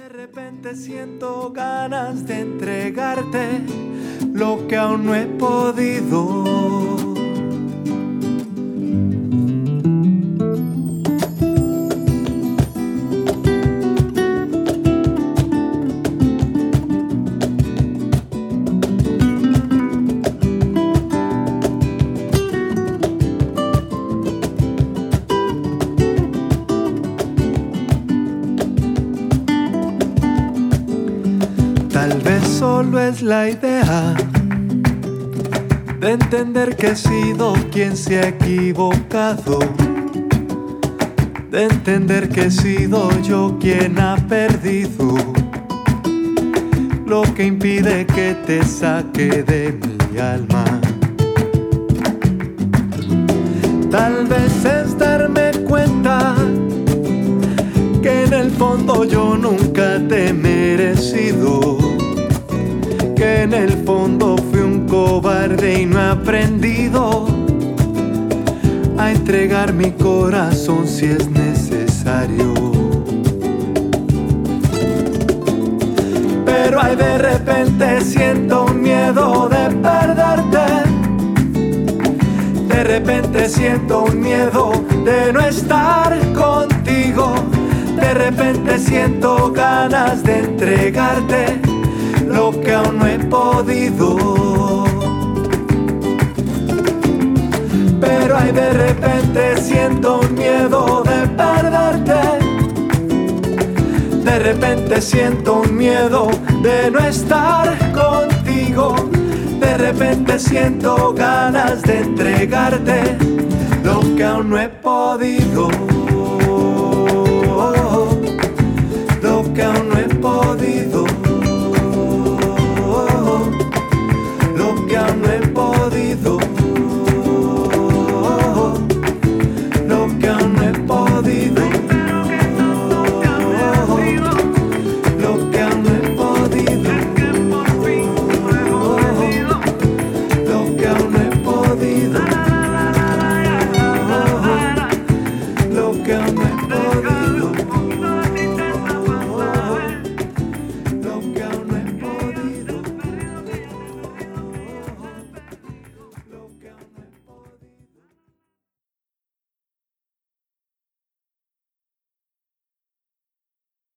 De repente siento ganas de entregarte lo que aún no he podido. Tal vez solo es la idea de entender que he sido quien se ha equivocado, de entender que he sido yo quien ha perdido, lo que impide que te saque de mi alma. Tal vez es darme cuenta que en el fondo yo nunca te he merecido, que en el fondo fui un cobarde y no he aprendido a entregar mi corazón si es necesario. Pero ay, de repente siento un miedo de perderte. De repente siento un miedo de no estar contigo. De repente siento ganas de entregarte lo que aún no he podido. Pero ay, de repente siento un miedo de perderte. De repente siento un miedo de no estar contigo. De repente siento ganas de entregarte lo que aún no he podido. Lo que aún no he podido.